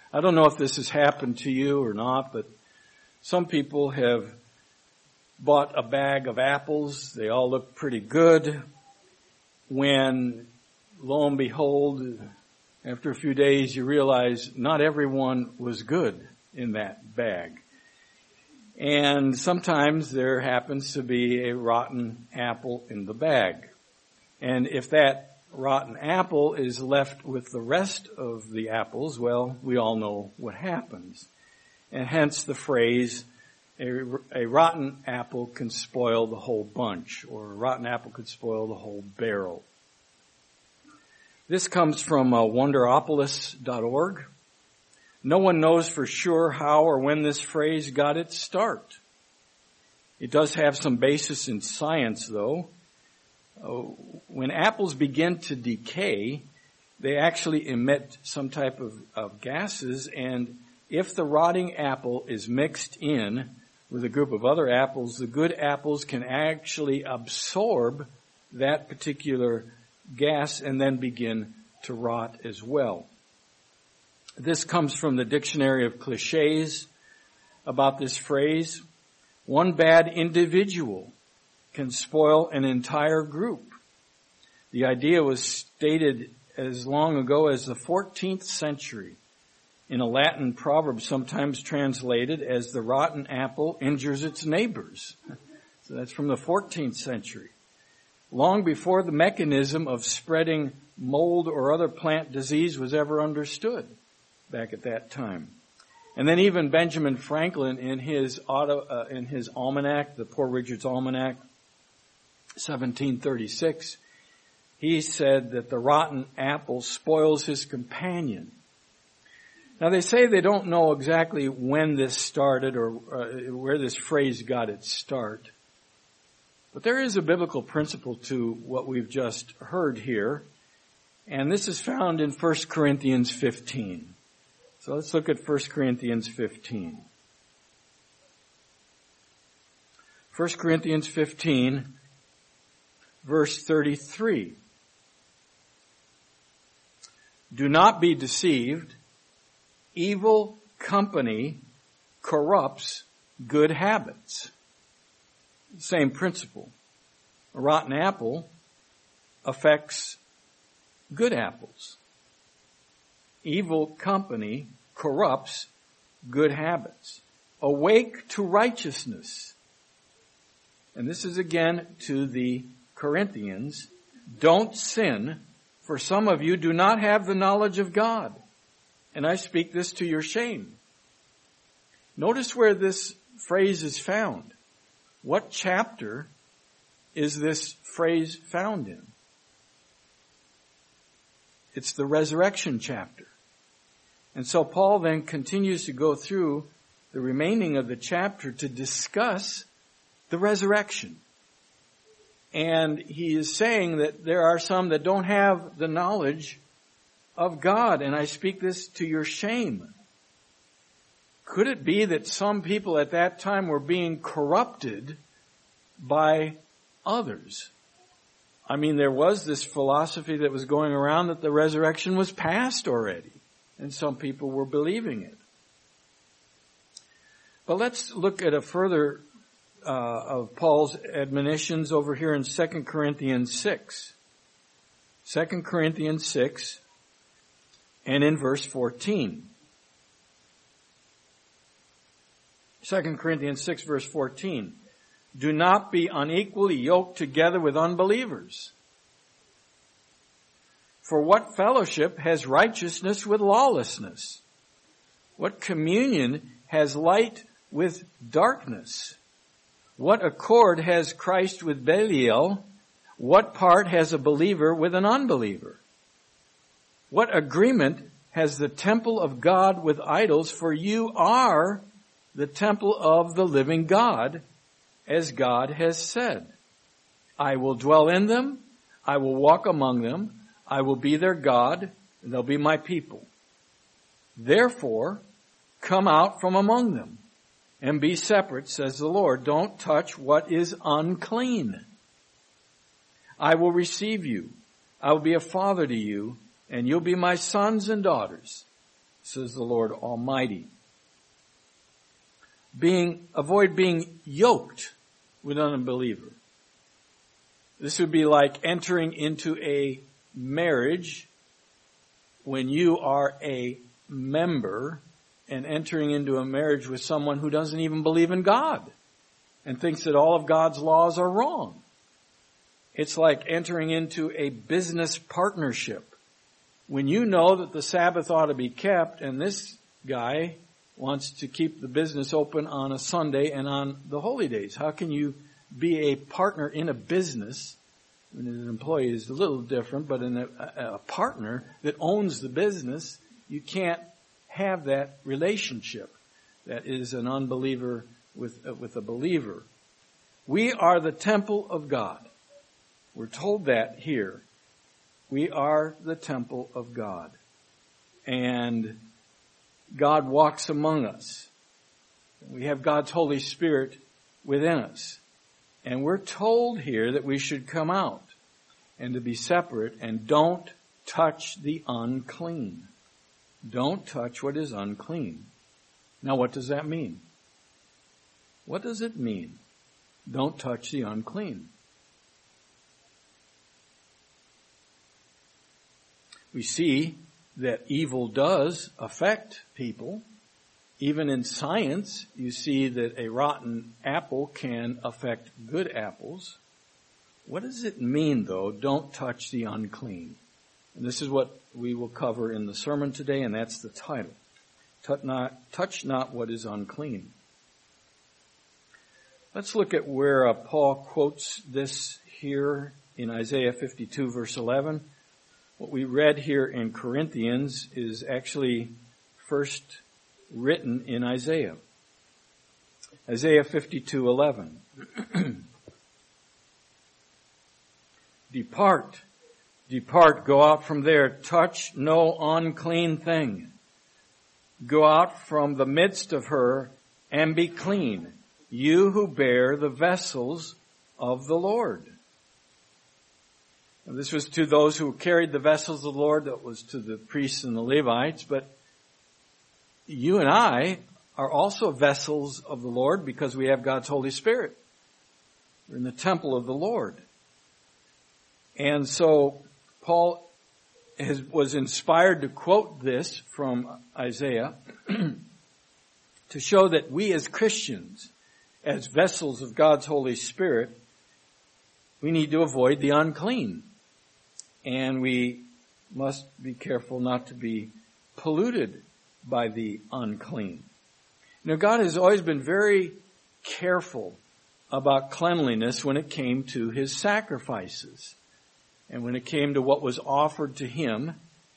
I don't know if this has happened to you or not, but some people have bought a bag of apples. They all look pretty good. When, lo and behold, after a few days, you realize not everyone was good in that bag. And sometimes there happens to be a rotten apple in the bag. And if that rotten apple is left with the rest of the apples, well, we all know what happens. And hence the phrase, a rotten apple can spoil the whole bunch, or a rotten apple could spoil the whole barrel. This comes from Wonderopolis.org. No one knows for sure how or when this phrase got its start. It does have some basis in science, though. When apples begin to decay, they actually emit some type of gases, and if the rotting apple is mixed in with a group of other apples, the good apples can actually absorb that particular gas and then begin to rot as well. This comes from the Dictionary of Clichés about this phrase. One bad individual can spoil an entire group. The idea was stated as long ago as the 14th century in a Latin proverb sometimes translated as the rotten apple injures its neighbors. So that's from the 14th century. Long before the mechanism of spreading mold or other plant disease was ever understood back at that time. And then even Benjamin Franklin in his almanac, the Poor Richard's Almanac, 1736, he said that the rotten apple spoils his companion. Now they say they don't know exactly when this started or where this phrase got its start. But there is a biblical principle to what we've just heard here. And this is found in 1 Corinthians 15. So let's look at 1 Corinthians 15. 1 Corinthians 15, verse 33. Do not be deceived. Evil company corrupts good habits. Same principle. A rotten apple affects good apples. Evil company corrupts good habits. Awake to righteousness. And this is again to the Corinthians. Don't sin, for some of you do not have the knowledge of God. And I speak this to your shame. Notice where this phrase is found. What chapter is this phrase found in? It's the resurrection chapter. And so Paul then continues to go through the remaining of the chapter to discuss the resurrection. And he is saying that there are some that don't have the knowledge of God, and I speak this to your shame. Could it be that some people at that time were being corrupted by others? I mean, there was this philosophy that was going around that the resurrection was past already, and some people were believing it. But let's look at a further of Paul's admonitions over here in 2 Corinthians 6. 2 Corinthians 6 and in verse 14. 2 Corinthians 6 verse 14. Do not be unequally yoked together with unbelievers. For what fellowship has righteousness with lawlessness? What communion has light with darkness? What accord has Christ with Belial? What part has a believer with an unbeliever? What agreement has the temple of God with idols? For you are the temple of the living God, as God has said. I will dwell in them. I will walk among them. I will be their God, and they'll be my people. Therefore, come out from among them and be separate, says the Lord. Don't touch what is unclean. I will receive you. I will be a father to you, and you'll be my sons and daughters, says the Lord Almighty. Avoid being yoked with an unbeliever. This would be like entering into a marriage when you are a member and entering into a marriage with someone who doesn't even believe in God and thinks that all of God's laws are wrong. It's like entering into a business partnership. When you know that the Sabbath ought to be kept and this guy wants to keep the business open on a Sunday and on the holy days, how can you be a partner in a business? I mean, an employee is a little different, but in a partner that owns the business, you can't have that relationship. That is an unbeliever with a believer. We are the temple of God. We're told that here. We are the temple of God. And God walks among us. We have God's Holy Spirit within us. And we're told here that we should come out and to be separate and don't touch the unclean. Don't touch what is unclean. Now, what does that mean? What does it mean? Don't touch the unclean. We see that evil does affect people. Even in science, you see that a rotten apple can affect good apples. What does it mean, though, don't touch the unclean? And this is what we will cover in the sermon today, and that's the title. Touch not what is unclean. Let's look at where Paul quotes this here in Isaiah 52, verse 11. What we read here in Corinthians is actually first written in Isaiah. Isaiah 52:11. Depart, go out from there, touch no unclean thing. Go out from the midst of her and be clean, you who bear the vessels of the Lord. Now, this was to those who carried the vessels of the Lord, that was to the priests and the Levites, but you and I are also vessels of the Lord because we have God's Holy Spirit. We're in the temple of the Lord. And so Paul was inspired to quote this from Isaiah to show that we as Christians, as vessels of God's Holy Spirit, we need to avoid the unclean. And we must be careful not to be polluted by the unclean. Now, God has always been very careful about cleanliness when it came to His sacrifices and when it came to what was offered to Him,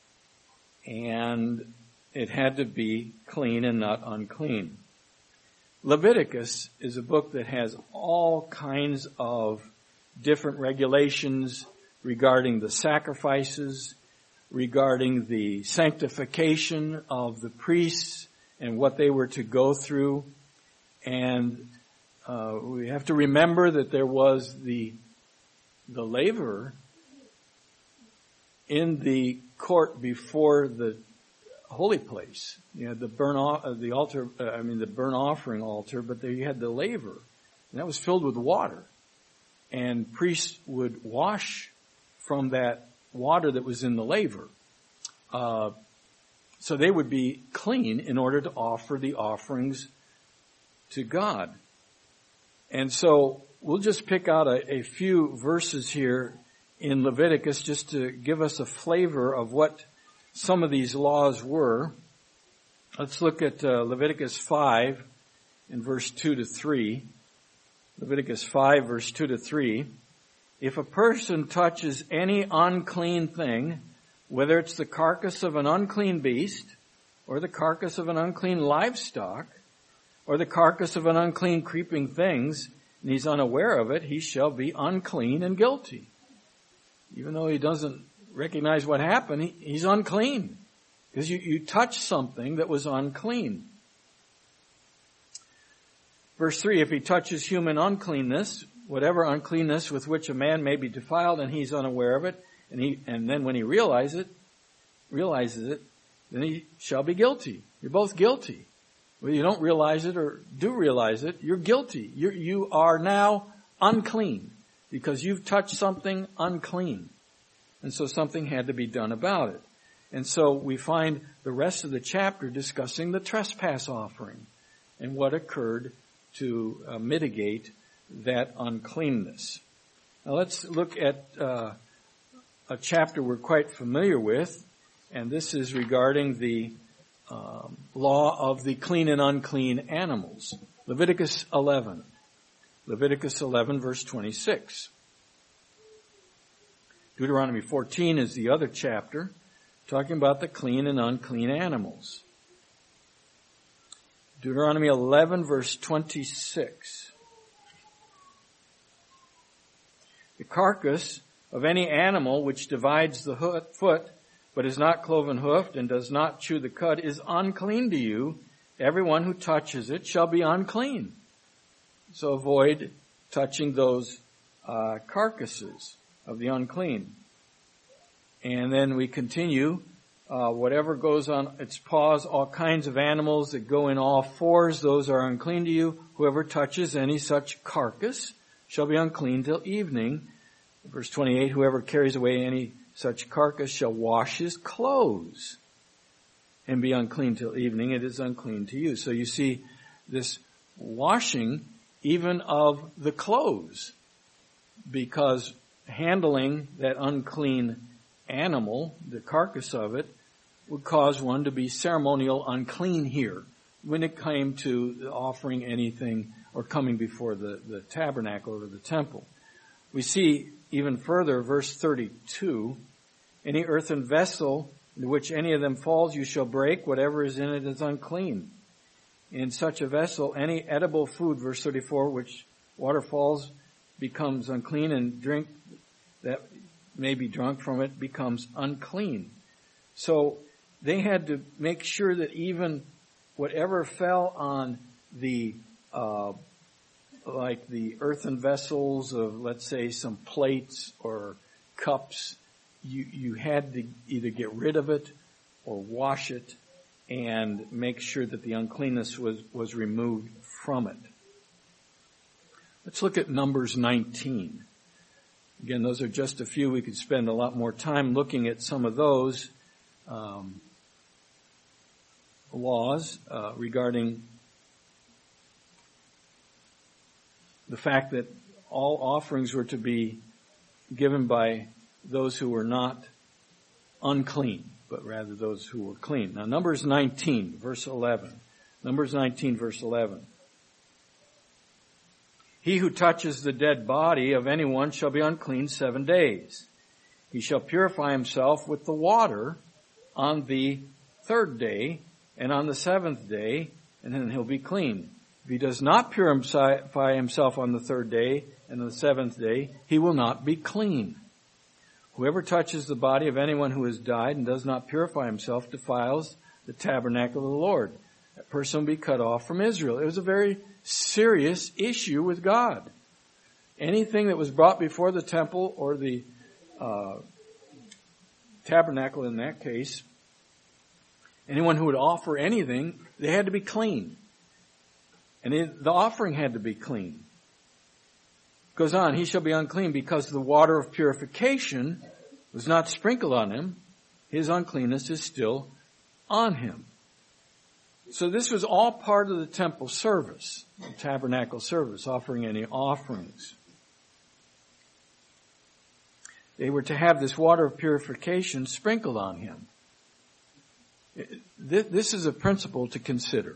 and it had to be clean and not unclean. Leviticus is a book that has all kinds of different regulations regarding the sacrifices, regarding the sanctification of the priests and what they were to go through. And we have to remember that there was the laver in the court before the holy place. You had the burnt offering altar, but there you had the laver, and that was filled with water. And priests would wash from that water that was in the laver. So they would be clean in order to offer the offerings to God. And so we'll just pick out a few verses here in Leviticus just to give us a flavor of what some of these laws were. Let's look at Leviticus 5 in verse 2 to 3. Leviticus 5 verse 2 to 3. If a person touches any unclean thing, whether it's the carcass of an unclean beast, or the carcass of an unclean livestock, or the carcass of an unclean creeping things, and he's unaware of it, he shall be unclean and guilty. Even though he doesn't recognize what happened, he's unclean. Because you touched something that was unclean. Verse 3, if he touches human uncleanness, whatever uncleanness with which a man may be defiled, and he's unaware of it, and then when he realizes it, then he shall be guilty. You're both guilty. Whether you don't realize it or do realize it, you're guilty. You are now unclean because you've touched something unclean. And so something had to be done about it. And so we find the rest of the chapter discussing the trespass offering and what occurred to mitigate that uncleanness. Now let's look at a chapter we're quite familiar with, and this is regarding the law of the clean and unclean animals. Leviticus 11. Leviticus 11 verse 26. Deuteronomy 14 is the other chapter talking about the clean and unclean animals. Deuteronomy 11 verse 26. The carcass of any animal which divides the foot, but is not cloven hoofed and does not chew the cud, is unclean to you. Everyone who touches it shall be unclean. So avoid touching those carcasses of the unclean. And then we continue, whatever goes on its paws, all kinds of animals that go in all fours, those are unclean to you. Whoever touches any such carcass shall be unclean till evening. Verse 28, whoever carries away any such carcass shall wash his clothes and be unclean till evening. It is unclean to you. So you see this washing even of the clothes, because handling that unclean animal, the carcass of it, would cause one to be ceremonial unclean here when it came to offering anything or coming before the tabernacle or the temple. We see even further, verse 32, any earthen vessel in which any of them falls you shall break, whatever is in it is unclean. In such a vessel, any edible food, verse 34, which water falls becomes unclean, and drink that may be drunk from it becomes unclean. So they had to make sure that even whatever fell on the like the earthen vessels of, let's say, some plates or cups, you had to either get rid of it or wash it and make sure that the uncleanness was removed from it. Let's look at Numbers 19. Again, those are just a few. We could spend a lot more time looking at some of those laws regarding the fact that all offerings were to be given by those who were not unclean, but rather those who were clean. Now, Numbers 19, verse 11. Numbers 19, verse 11. He who touches the dead body of anyone shall be unclean 7 days. He shall purify himself with the water on the 3rd day and on the 7th day, and then he'll be clean. If he does not purify himself on the 3rd day and on the 7th day, he will not be clean. Whoever touches the body of anyone who has died and does not purify himself defiles the tabernacle of the Lord. That person will be cut off from Israel. It was a very serious issue with God. Anything that was brought before the temple or the tabernacle in that case, anyone who would offer anything, they had to be clean. And the offering had to be clean. Goes on, he shall be unclean because the water of purification was not sprinkled on him. His uncleanness is still on him. So this was all part of the temple service, the tabernacle service, offering any offerings. They were to have this water of purification sprinkled on him. This is a principle to consider,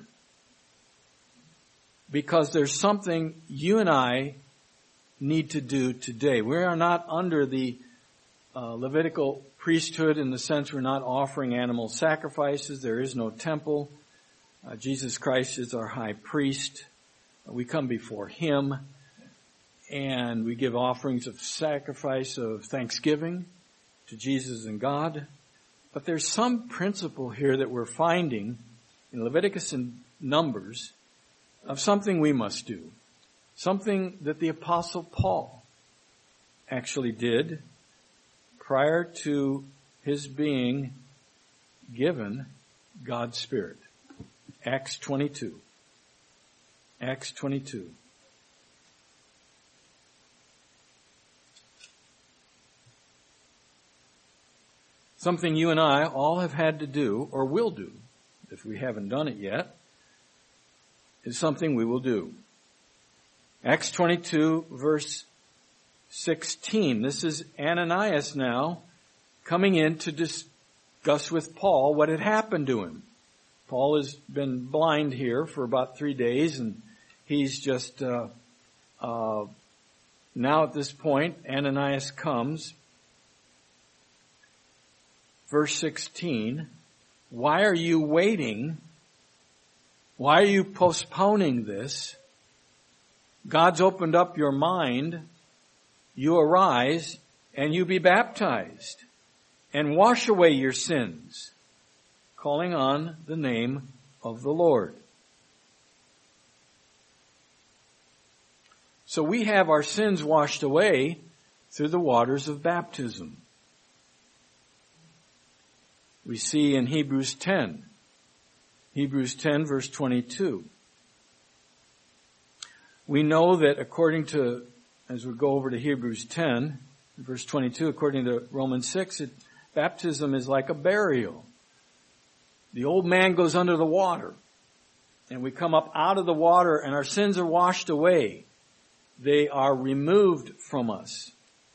because there's something you and I need to do today. We are not under the Levitical priesthood in the sense we're not offering animal sacrifices. There is no temple. Jesus Christ is our high priest. We come before him and we give offerings of sacrifice of thanksgiving to Jesus and God. But there's some principle here that we're finding in Leviticus and Numbers of something we must do. Something that the Apostle Paul actually did prior to his being given God's Spirit. Acts 22. Acts 22. Something you and I all have had to do, or will do, if we haven't done it yet, is something we will do. Acts 22, verse 16. This is Ananias now coming in to discuss with Paul what had happened to him. Paul has been blind here for about 3 days, and he's just now at this point, Ananias comes. Verse 16, why are you waiting? Why are you postponing this? God's opened up your mind. You arise and you be baptized and wash away your sins, calling on the name of the Lord. So we have our sins washed away through the waters of baptism. We see in Hebrews 10 verse 22. We know that according to, as we go over to Hebrews 10, verse 22, according to Romans 6, baptism is like a burial. The old man goes under the water, and we come up out of the water, and our sins are washed away. They are removed from us.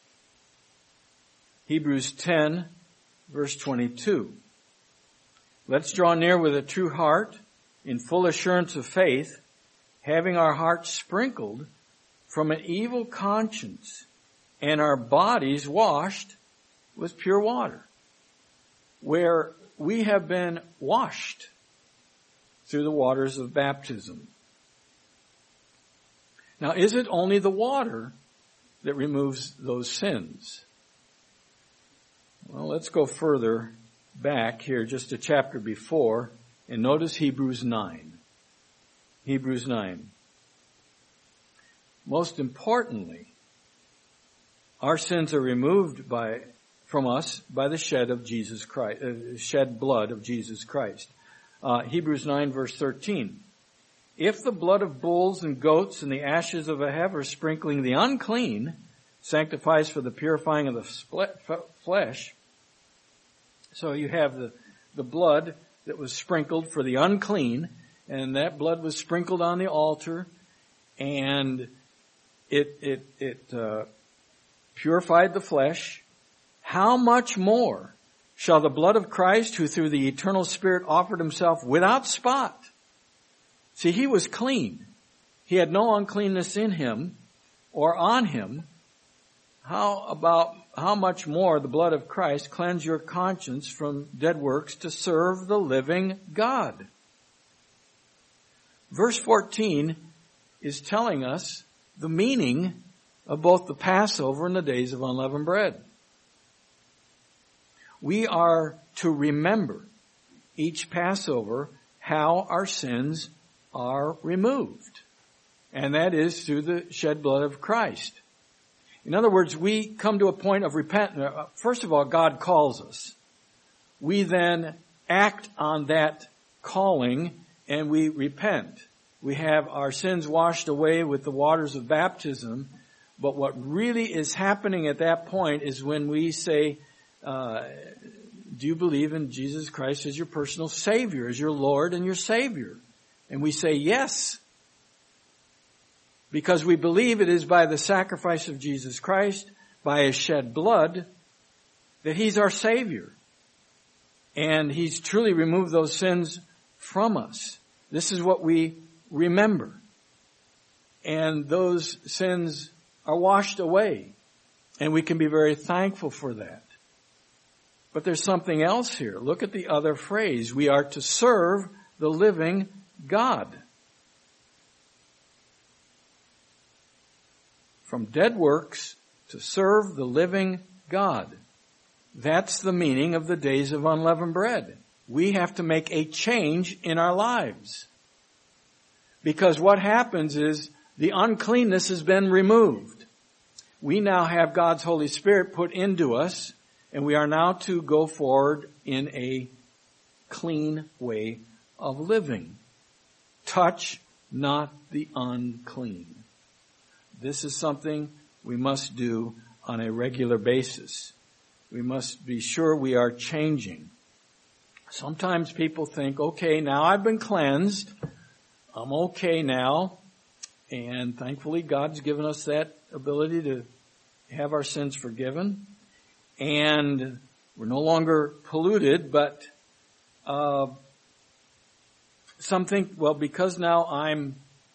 Hebrews 10, verse 22. Let's draw near with a true heart, in full assurance of faith, having our hearts sprinkled from an evil conscience and our bodies washed with pure water. Where we have been washed through the waters of baptism. Now, is it only the water that removes those sins? Well, let's go further back here, just a chapter before, and notice Hebrews 9. Hebrews 9. Most importantly, our sins are removed from us by the shed blood of Jesus Christ. Hebrews 9 verse 13. If the blood of bulls and goats and the ashes of a heifer sprinkling the unclean sanctifies for the purifying of the flesh, so you have the blood that was sprinkled for the unclean, and that blood was sprinkled on the altar, and it purified the flesh. How much more shall the blood of Christ, who through the eternal Spirit offered himself without spot? See, he was clean. He had no uncleanness in him or on him. How much more the blood of Christ cleanse your conscience from dead works to serve the living God? Verse 14 is telling us the meaning of both the Passover and the days of unleavened bread. We are to remember each Passover how our sins are removed. And that is through the shed blood of Christ. In other words, we come to a point of repentance. First of all, God calls us. We then act on that calling and we repent. We have our sins washed away with the waters of baptism. But what really is happening at that point is when we say, do you believe in Jesus Christ as your personal Savior, as your Lord and your Savior? And we say yes. Because we believe it is by the sacrifice of Jesus Christ, by his shed blood, that he's our Savior. And he's truly removed those sins from us. This is what we remember. And those sins are washed away. And we can be very thankful for that. But there's something else here. Look at the other phrase. We are to serve the living God. From dead works to serve the living God. That's the meaning of the days of unleavened bread. We have to make a change in our lives. Because what happens is the uncleanness has been removed. We now have God's Holy Spirit put into us, and we are now to go forward in a clean way of living. Touch not the unclean. This is something we must do on a regular basis. We must be sure we are changing. Sometimes people think, okay, now I've been cleansed. I'm okay now. And thankfully God's given us that ability to have our sins forgiven. And we're no longer polluted, but some think, well, because now I'm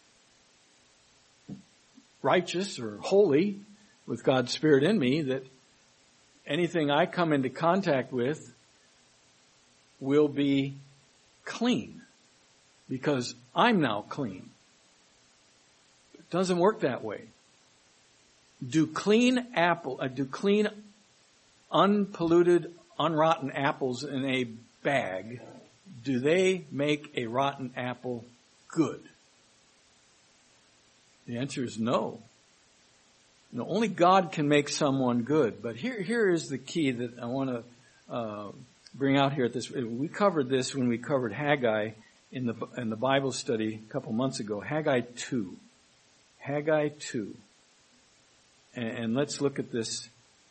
righteous or holy with God's Spirit in me, that anything I come into contact with will be clean because I'm now clean. It doesn't work that way. Do clean unpolluted, unrotten apples in a bag, do they make a rotten apple good? The answer is no. No, only God can make someone good. But here is the key that I want to bring out here at this. We covered this when we covered Haggai in the Bible study a couple months ago. Haggai 2. Haggai 2. And let's look at this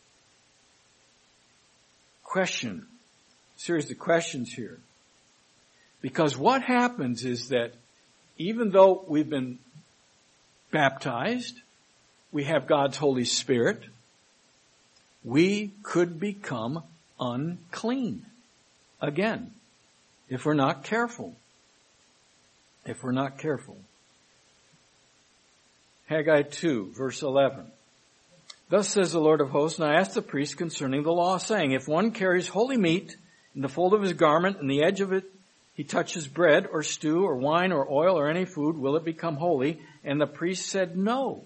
question, series of questions here. Because what happens is that even though we've been baptized, we have God's Holy Spirit, we could become unclean again if we're not careful. If we're not careful. Haggai 2, verse 11. Thus says the Lord of hosts, and I asked the priest concerning the law, saying, if one carries holy meat in the fold of his garment, and the edge of it he touches bread or stew or wine or oil or any food, will it become holy? And the priest said no.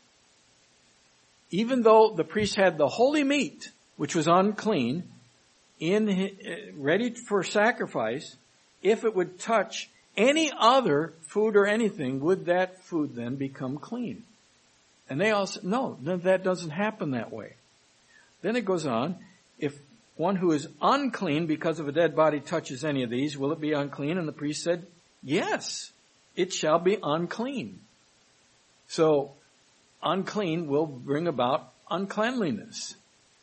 Even though the priest had the holy meat, which was unclean, ready for sacrifice, if it would touch any other food or anything, would that food then become clean? And they all said, no, that doesn't happen that way. Then it goes on, if one who is unclean because of a dead body touches any of these, will it be unclean? And the priest said, yes, it shall be unclean. So, unclean will bring about uncleanliness.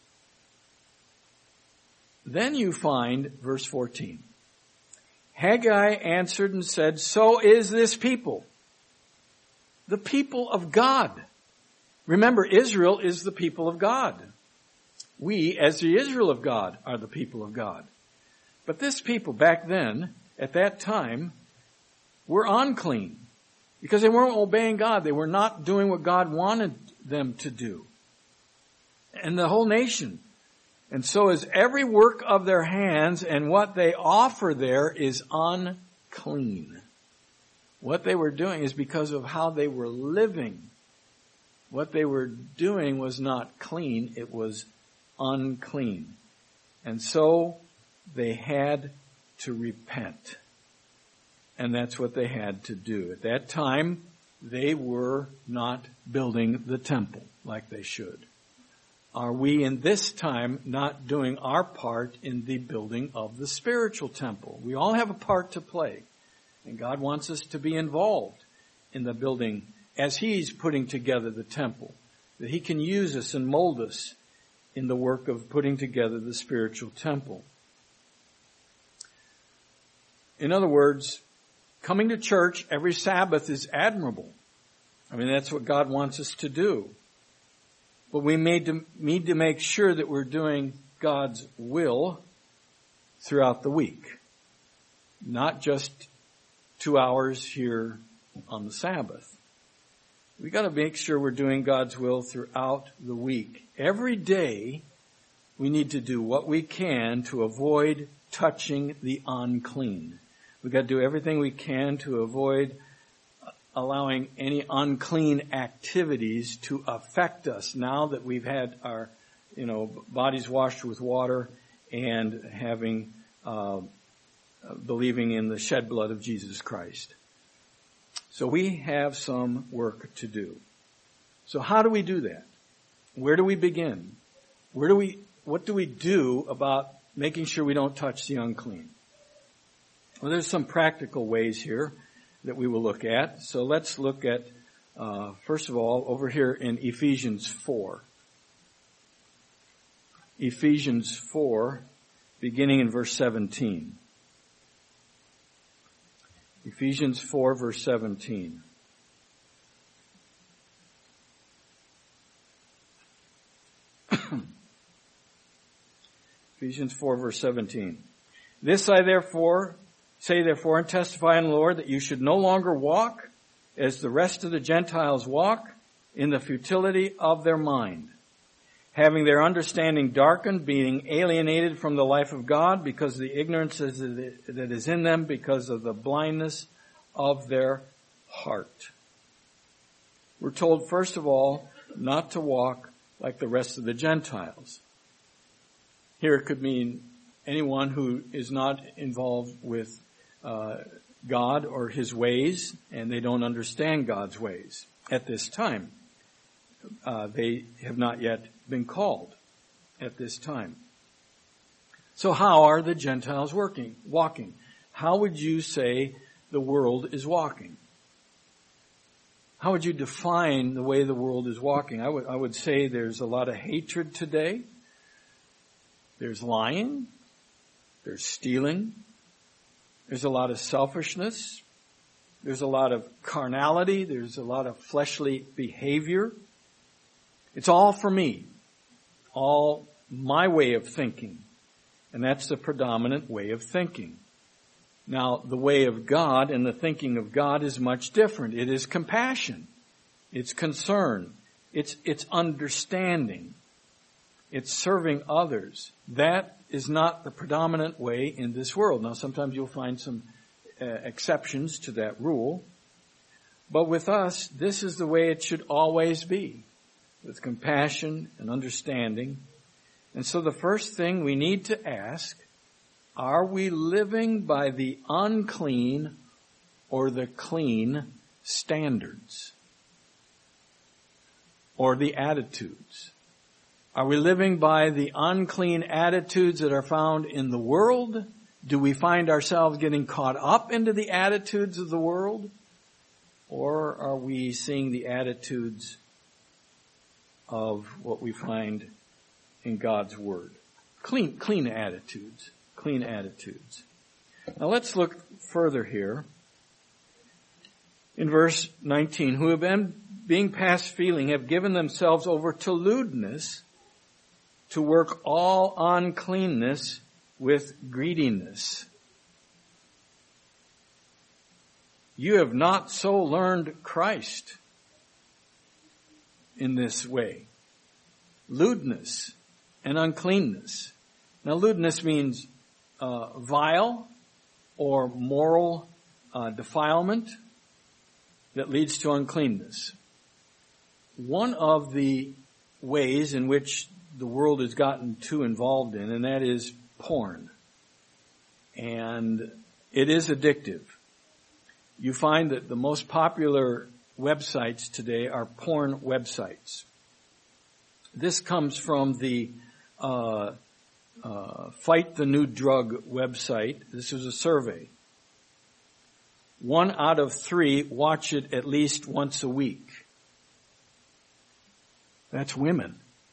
Then you find verse 14. Haggai answered and said, so is this people, the people of God. Remember, Israel is the people of God. We, as the Israel of God, are the people of God. But this people back then, at that time, were unclean because they weren't obeying God. They were not doing what God wanted them to do. And the whole nation. And so is every work of their hands, and what they offer there is unclean. What they were doing is because of how they were living. What they were doing was not clean, it was unclean. And so they had to repent. And that's what they had to do. At that time, they were not building the temple like they should. Are we in this time not doing our part in the building of the spiritual temple? We all have a part to play. And God wants us to be involved in the building as He's putting together the temple, that He can use us and mold us in the work of putting together the spiritual temple. In other words, coming to church every Sabbath is admirable. I mean, that's what God wants us to do. But we need to make sure that we're doing God's will throughout the week. Not just 2 hours here on the Sabbath. We got to make sure we're doing God's will throughout the week. Every day, we need to do what we can to avoid touching the unclean. We've got to do everything we can to avoid allowing any unclean activities to affect us now that we've had our, bodies washed with water and having, believing in the shed blood of Jesus Christ. So we have some work to do. So how do we do that? Where do we begin? What do we do about making sure we don't touch the unclean? Well, there's some practical ways here that we will look at. So let's look at, first of all, over here in Ephesians 4. Ephesians 4, beginning in verse 17. Ephesians 4, verse 17. Ephesians 4, verse 17. This I say therefore and testify in the Lord that you should no longer walk as the rest of the Gentiles walk in the futility of their mind, having their understanding darkened, being alienated from the life of God because of the ignorance that is in them because of the blindness of their heart. We're told, first of all, not to walk like the rest of the Gentiles. Here it could mean anyone who is not involved with God or His ways, and they don't understand God's ways at this time. They have not yet been called at this time. So how are the Gentiles walking? How would you say the world is walking? How would you define the way the world is walking? I would say there's a lot of hatred today. There's lying. There's stealing. There's a lot of selfishness. There's a lot of carnality. There's a lot of fleshly behavior. It's all for me. All my way of thinking. And that's the predominant way of thinking. Now, the way of God and the thinking of God is much different. It is compassion. It's concern. It's understanding. It's serving others. That is not the predominant way in this world. Now, sometimes you'll find some exceptions to that rule. But with us, this is the way it should always be, with compassion and understanding. And so the first thing we need to ask, are we living by the unclean or the clean standards? Or the attitudes? Are we living by the unclean attitudes that are found in the world? Do we find ourselves getting caught up into the attitudes of the world? Or are we seeing the attitudes of what we find in God's Word? Clean attitudes. Clean attitudes. Now let's look further here. In verse 19, who have been, being past feeling, have given themselves over to lewdness, to work all uncleanness with greediness. You have not so learned Christ in this way. Lewdness and uncleanness. Now, lewdness means vile or moral defilement that leads to uncleanness. One of the ways in which the world has gotten too involved in, and that is porn. And it is addictive. You find that the most popular websites today are porn websites. This comes from the Fight the New Drug website. This is a survey. 1 out of 3 watch it at least once a week. That's women.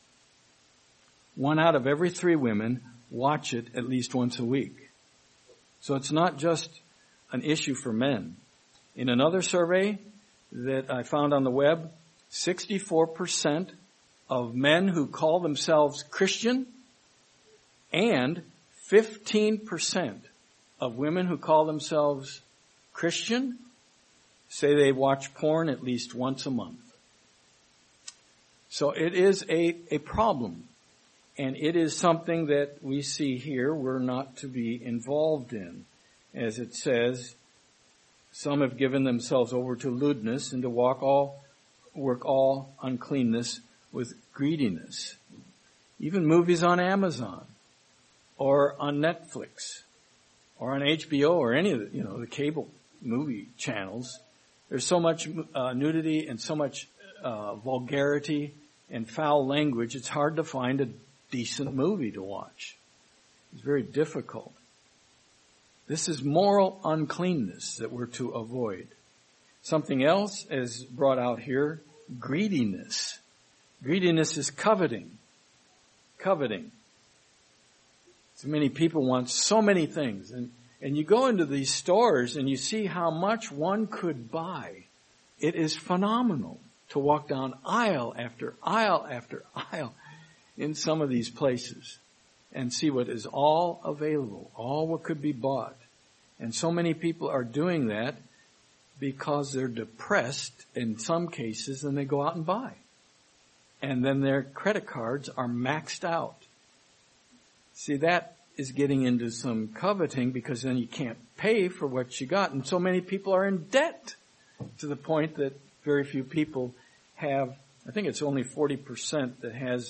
1 out of every 3 women watch it at least once a week. So it's not just an issue for men. In another survey that I found on the web, 64% of men who call themselves Christian and 15% of women who call themselves Christian say they watch porn at least once a month. So it is a problem. And it is something that we see here we're not to be involved in. As it says, some have given themselves over to lewdness and to work all uncleanness with greediness. Even movies on Amazon or on Netflix or on HBO or any of the cable movie channels. There's so much nudity and so much vulgarity and foul language. It's hard to find a decent movie to watch. It's very difficult. This is moral uncleanness that we're to avoid. Something else is brought out here, greediness. Greediness is coveting. Coveting. So many people want so many things. And you go into these stores and you see how much one could buy. It is phenomenal to walk down aisle after aisle after aisle in some of these places and see what is all available, all what could be bought. And so many people are doing that because they're depressed in some cases, and they go out and buy. And then their credit cards are maxed out. See, that is getting into some coveting, because then you can't pay for what you got. And so many people are in debt to the point that very few people have, I think it's only 40% that has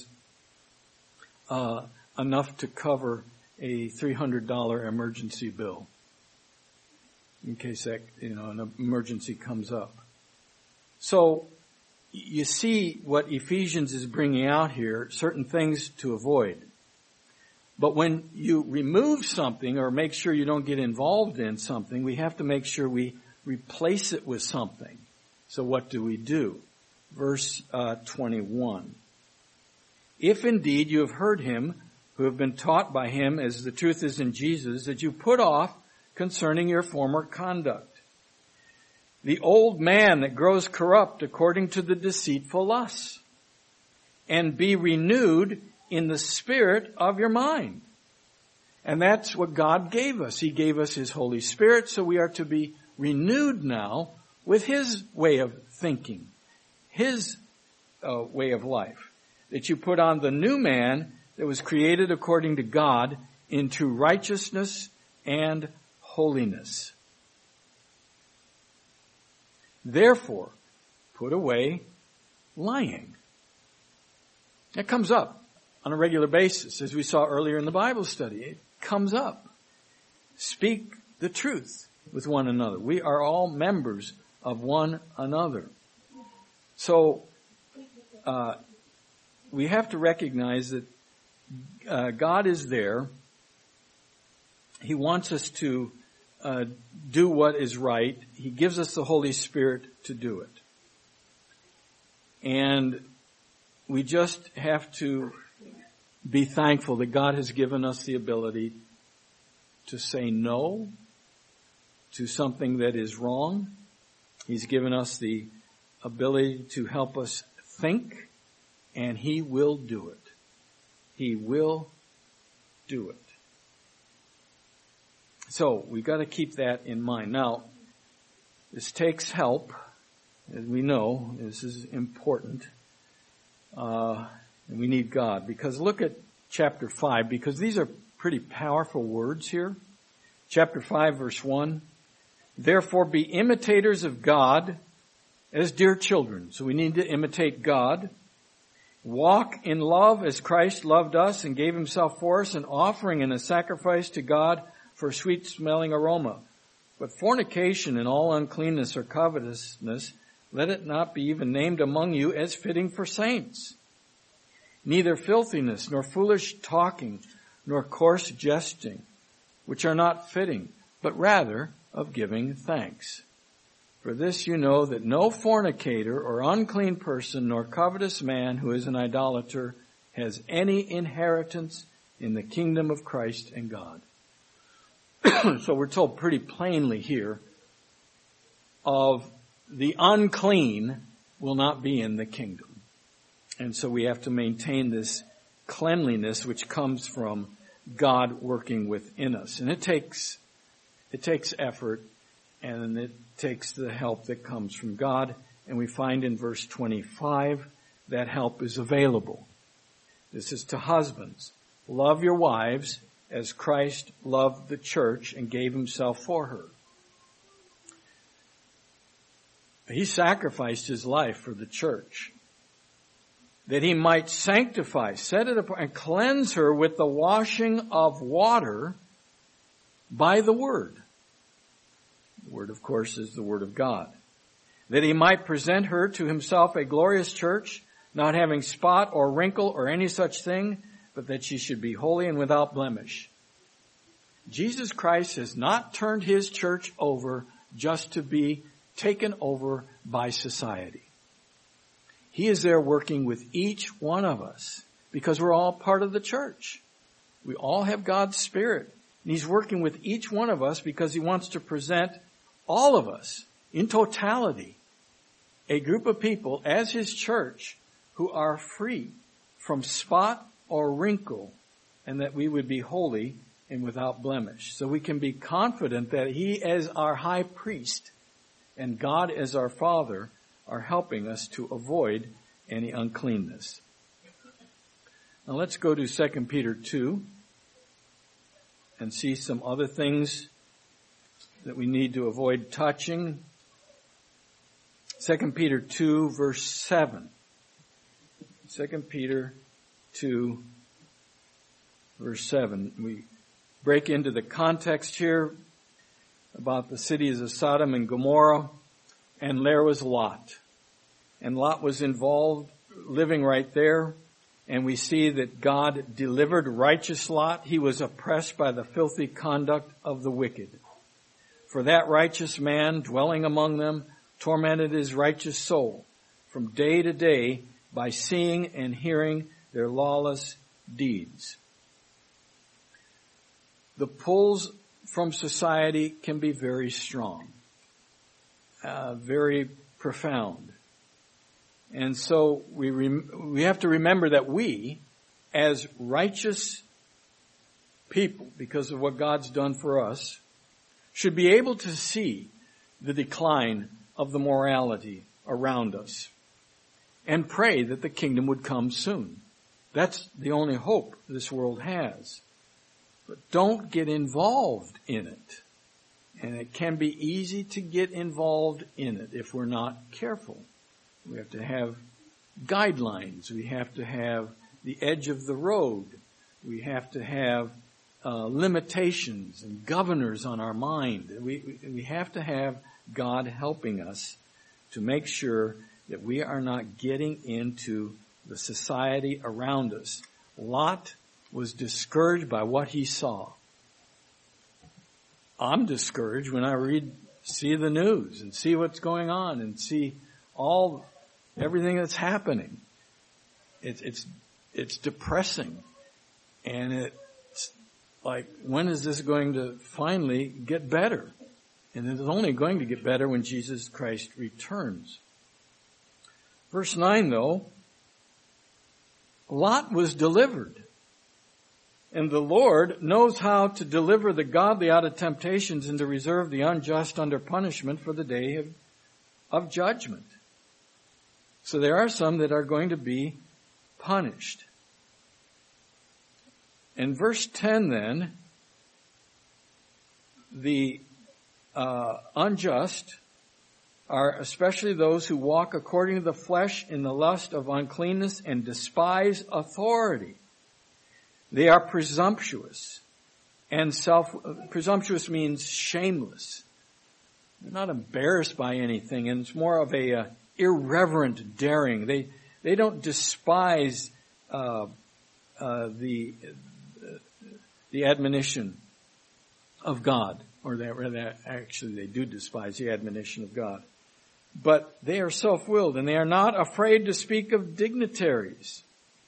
enough to cover a $300 emergency bill in case that, an emergency comes up. So you see what Ephesians is bringing out here, certain things to avoid. But when you remove something or make sure you don't get involved in something, we have to make sure we replace it with something. So what do? Verse 21. If indeed you have heard him, who have been taught by him as the truth is in Jesus, that you put off concerning your former conduct the old man that grows corrupt according to the deceitful lusts, and be renewed in the spirit of your mind. And that's what God gave us. He gave us His Holy Spirit, so we are to be renewed now with His way of thinking, His way of life. That you put on the new man that was created according to God into righteousness and holiness. Therefore, put away lying. It comes up on a regular basis, as we saw earlier in the Bible study. It comes up. Speak the truth with one another. We are all members of one another. So, we have to recognize that God is there. He wants us to do what is right. He gives us the Holy Spirit to do it. And we just have to be thankful that God has given us the ability to say no to something that is wrong. He's given us the ability to help us think, and He will do it. He will do it. So we've got to keep that in mind. Now, this takes help. As we know, this is important. And we need God. Because look at chapter 5, because these are pretty powerful words here. Chapter 5, verse 1. Therefore be imitators of God as dear children. So we need to imitate God. Walk in love as Christ loved us and gave Himself for us, an offering and a sacrifice to God for sweet-smelling aroma. But fornication and all uncleanness or covetousness, let it not be even named among you as fitting for saints. Neither filthiness, nor foolish talking, nor coarse jesting, which are not fitting, but rather of giving thanks. For this you know that no fornicator or unclean person, nor covetous man who is an idolater, has any inheritance in the kingdom of Christ and God. So we're told pretty plainly here of the unclean will not be in the kingdom. And so we have to maintain this cleanliness which comes from God working within us. And it takes effort, and it takes the help that comes from God. And we find in verse 25 that help is available. This is to husbands. Love your wives as Christ loved the church and gave Himself for her. He sacrificed His life for the church, that He might sanctify, set it apart, and cleanse her with the washing of water by the Word. The Word, of course, is the Word of God. That He might present her to Himself a glorious church, not having spot or wrinkle or any such thing, but that she should be holy and without blemish. Jesus Christ has not turned his church over just to be taken over by society. He is there working with each one of us because we're all part of the church. We all have God's Spirit. And he's working with each one of us because he wants to present all of us in totality, a group of people as his church who are free from spot or wrinkle, and that we would be holy and without blemish. So we can be confident that he as our high priest and God as our Father are helping us to avoid any uncleanness. Now let's go to 2 Peter 2 and see some other things that we need to avoid touching. 2 Peter 2 verse 7. 2 Peter 2 verse 7. We break into the context here about the cities of Sodom and Gomorrah, and there was Lot. And Lot was involved, living right there, and we see that God delivered righteous Lot. He was oppressed by the filthy conduct of the wicked. For that righteous man dwelling among them tormented his righteous soul from day to day by seeing and hearing their lawless deeds. The pulls from society can be very strong, very profound. And so we have to remember that we, as righteous people, because of what God's done for us, should be able to see the decline of the morality around us and pray that the kingdom would come soon. That's the only hope this world has. But don't get involved in it. And it can be easy to get involved in it if we're not careful. We have to have guidelines. We have to have the edge of the road. We have to have limitations and governors on our mind. We have to have God helping us to make sure that we are not getting into the society around us. Lot was discouraged by what he saw. I'm discouraged when I see the news and see what's going on and see everything that's happening. It's depressing. And it's like, when is this going to finally get better? And it's only going to get better when Jesus Christ returns. Verse 9 though, Lot was delivered. And the Lord knows how to deliver the godly out of temptations and to reserve the unjust under punishment for the day of judgment. So there are some that are going to be punished. In verse 10 then, the unjust are especially those who walk according to the flesh in the lust of uncleanness and despise authority. They are presumptuous, and presumptuous means shameless. They're not embarrassed by anything, and it's more of a irreverent daring. They don't despise the admonition of God, or actually they do despise the admonition of God. But they are self-willed, and they are not afraid to speak of dignitaries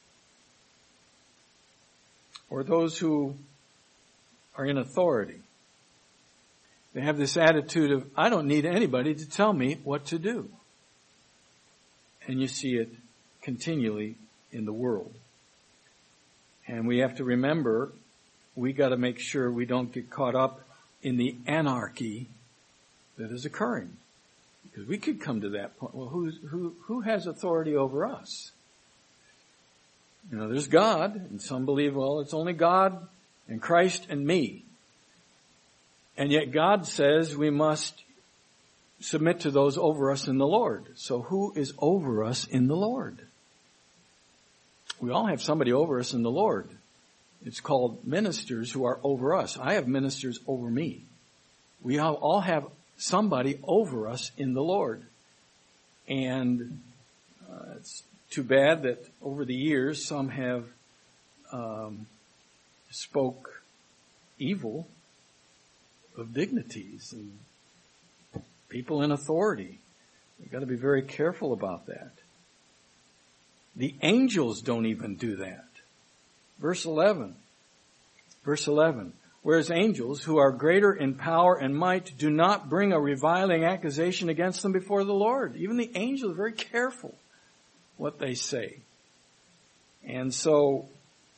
or those who are in authority. They have this attitude of, I don't need anybody to tell me what to do. And you see it continually in the world. And we have to remember, we got to make sure we don't get caught up in the anarchy that is occurring. Because we could come to that point. Well, who has authority over us? There's God, and some believe, well, it's only God and Christ and me. And yet God says we must submit to those over us in the Lord. So who is over us in the Lord? We all have somebody over us in the Lord. It's called ministers who are over us. I have ministers over me. We all have somebody over us in the Lord. And it's too bad that over the years some have spoke evil of dignities and people in authority. We've got to be very careful about that. The angels don't even do that. Verse 11. Whereas angels, who are greater in power and might, do not bring a reviling accusation against them before the Lord. Even the angels are very careful what they say. And so,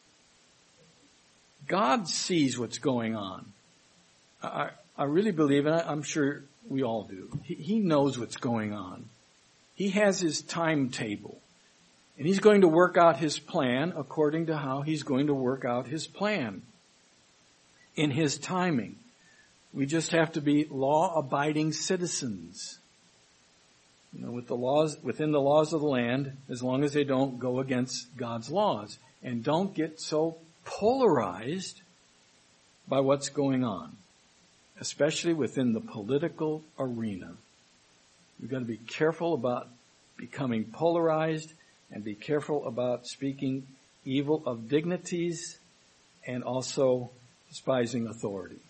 God sees what's going on. I really believe, and I'm sure we all do, He knows what's going on. He has His timetable. And He's going to work out His plan according to how He's going to work out His plan in His timing. We just have to be law-abiding citizens. With the laws, within the laws of the land, as long as they don't go against God's laws. And don't get so polarized by what's going on, especially within the political arena. We've got to be careful about becoming polarized and be careful about speaking evil of dignities and also despising authority.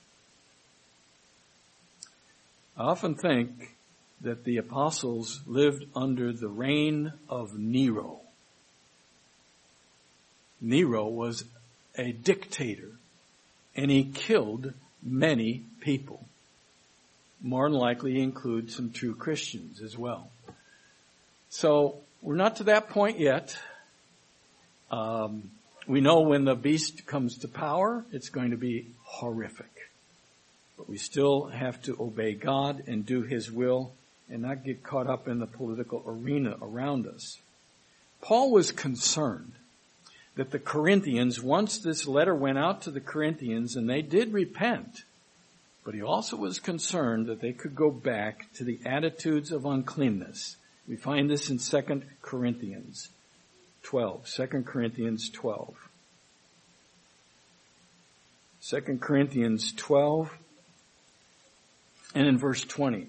I often think that the apostles lived under the reign of Nero. Nero was a dictator, and he killed many people. More than likely, he includes some true Christians as well. So, we're not to that point yet. We know when the beast comes to power, it's going to be horrific. But we still have to obey God and do His will and not get caught up in the political arena around us. Paul was concerned that the Corinthians, once this letter went out to the Corinthians, and they did repent, but he also was concerned that they could go back to the attitudes of uncleanness. We find this in 2 Corinthians 12. 2 Corinthians 12. 2 Corinthians 12 and in verse 20.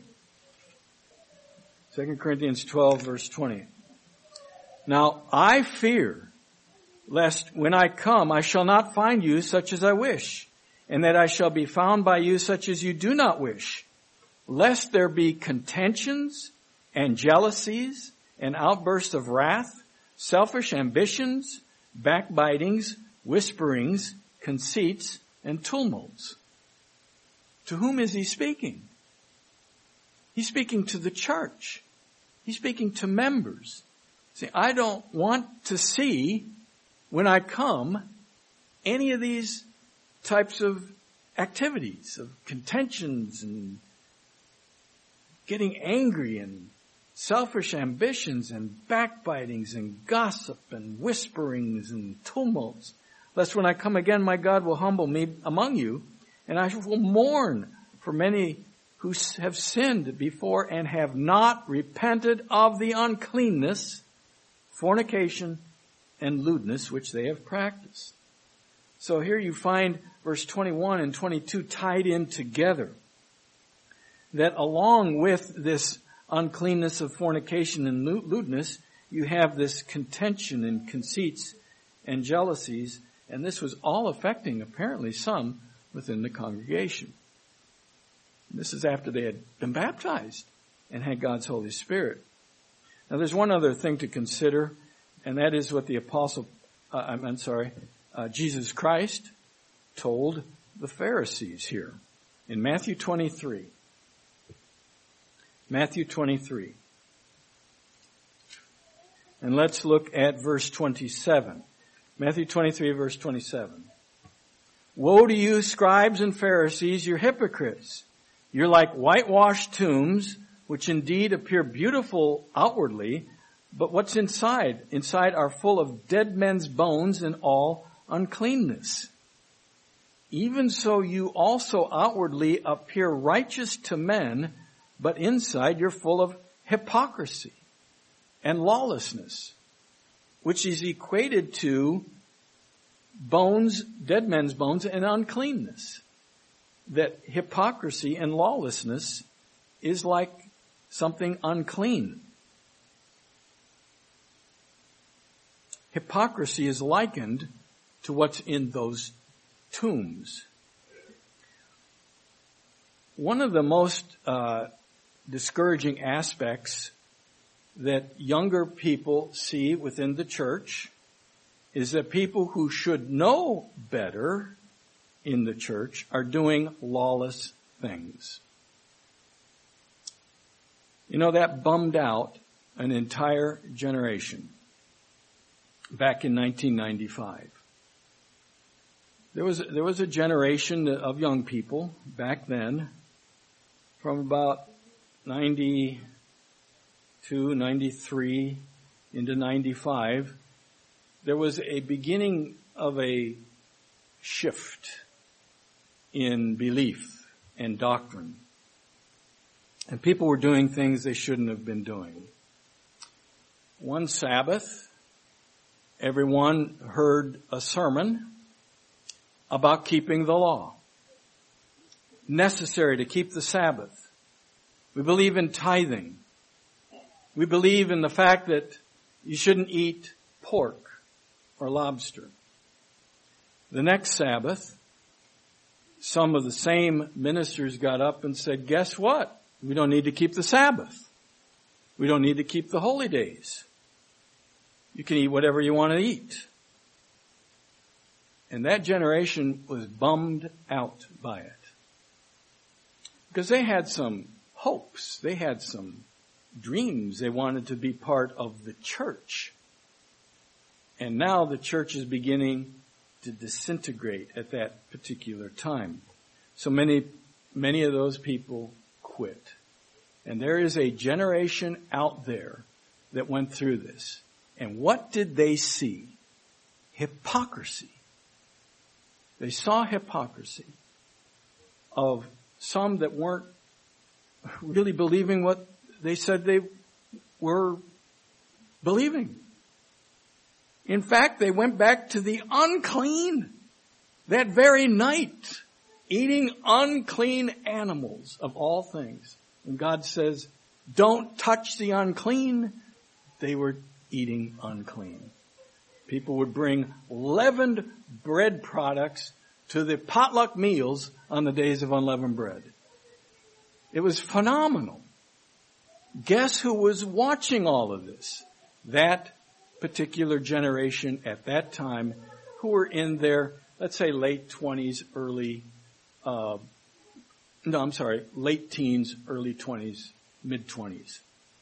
2 Corinthians 12 verse 20. Now I fear lest when I come I shall not find you such as I wish, and that I shall be found by you such as you do not wish, lest there be contentions and jealousies and outbursts of wrath, selfish ambitions, backbitings, whisperings, conceits, and tumults. To whom is he speaking? He's speaking to the church. He's speaking to members. See, I don't want to see, when I come, any of these types of activities, of contentions and getting angry and selfish ambitions and backbitings and gossip and whisperings and tumults. Lest when I come again, my God will humble me among you, and I will mourn for many who have sinned before and have not repented of the uncleanness, fornication, and lewdness which they have practiced. So here you find verse 21 and 22 tied in together. That along with this uncleanness of fornication and lewdness, you have this contention and conceits and jealousies, and this was all affecting apparently some within the congregation. This is after they had been baptized and had God's Holy Spirit. Now there's one other thing to consider, and that is what the Jesus Christ told the Pharisees here in Matthew 23. Matthew 23. And let's look at verse 27. Matthew 23, verse 27. Woe to you, scribes and Pharisees, you're hypocrites! You're like whitewashed tombs, which indeed appear beautiful outwardly, but what's inside? Inside are full of dead men's bones and all uncleanness. Even so you also outwardly appear righteous to men, but inside you're full of hypocrisy and lawlessness, which is equated to bones, dead men's bones, and uncleanness. That hypocrisy and lawlessness is like something unclean. Hypocrisy is likened to what's in those tombs. One of the most discouraging aspects that younger people see within the church is that people who should know better in the church are doing lawless things. You know, that bummed out an entire generation back in 1995. There was a generation of young people back then from about 92, 93 into 95. There was a beginning of a shift in belief and doctrine. And people were doing things they shouldn't have been doing. One Sabbath, everyone heard a sermon about keeping the law. Necessary to keep the Sabbath. We believe in tithing. We believe in the fact that you shouldn't eat pork or lobster. The next Sabbath, some of the same ministers got up and said, guess what? We don't need to keep the Sabbath. We don't need to keep the holy days. You can eat whatever you want to eat. And that generation was bummed out by it. Because they had some hopes. They had some dreams. They wanted to be part of the church. And now the church is beginning to disintegrate at that particular time. So many of those people quit. And there is a generation out there that went through this. And what did they see? Hypocrisy. They saw hypocrisy of some that weren't really believing what they said they were believing. In fact, they went back to the unclean that very night, eating unclean animals of all things. When God says, don't touch the unclean, they were eating unclean. People would bring leavened bread products to the potluck meals on the days of unleavened bread. It was phenomenal. Guess who was watching all of this? That particular generation at that time who were in their, let's say, late 20s, late teens, early 20s, mid 20s.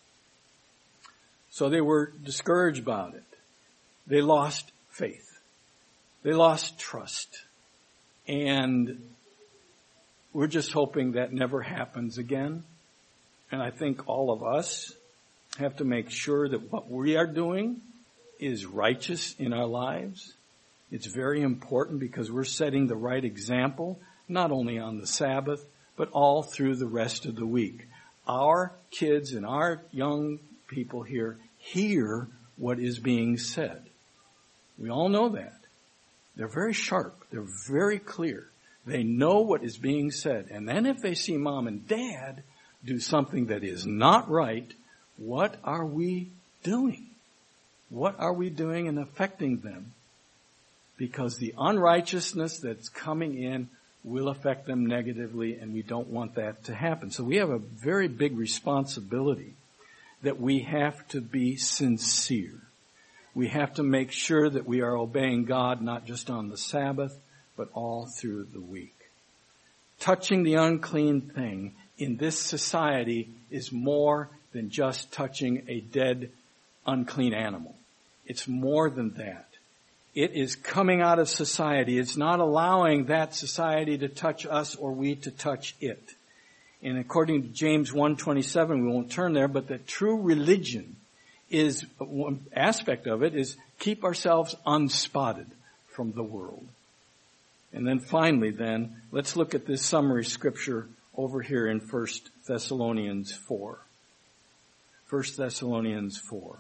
So they were discouraged about it. They lost faith. They lost trust. And we're just hoping that never happens again. And I think all of us have to make sure that what we are doing is righteous in our lives. It's very important because we're setting the right example, not only on the Sabbath, but all through the rest of the week. Our kids and our young people here hear what is being said. We all know that. They're very sharp. They're very clear. They know what is being said. And then if they see mom and dad do something that is not right, what are we doing? What are we doing in affecting them? Because the unrighteousness that's coming in will affect them negatively, and we don't want that to happen. So we have a very big responsibility that we have to be sincere. We have to make sure that we are obeying God not just on the Sabbath, but all through the week. Touching the unclean thing in this society is more than just touching a dead, unclean animal. It's more than that. It is coming out of society. It's not allowing that society to touch us or we to touch it. And according to James 1:27, we won't turn there, but the true religion is, one aspect of it is keep ourselves unspotted from the world. And then finally let's look at this summary scripture over here in 1 Thessalonians 4. 1 Thessalonians 4.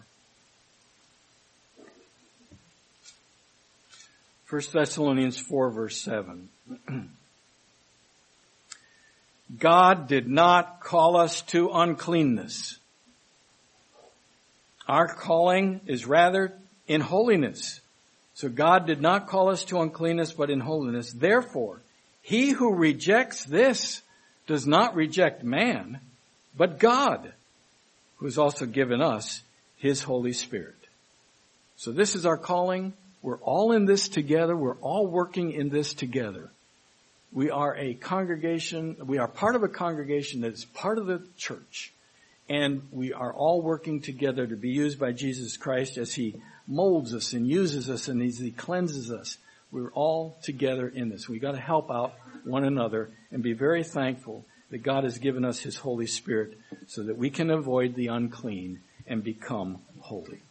1 Thessalonians 4 verse 7. God did not call us to uncleanness. Our calling is rather in holiness. So God did not call us to uncleanness, but in holiness. Therefore, he who rejects this does not reject man, but God, who has also given us His Holy Spirit. So this is our calling. We're all in this together. We're all working in this together. We are a congregation. We are part of a congregation that is part of the church. And we are all working together to be used by Jesus Christ as He molds us and uses us and as He cleanses us. We're all together in this. We've got to help out one another and be very thankful that God has given us His Holy Spirit so that we can avoid the unclean and become holy.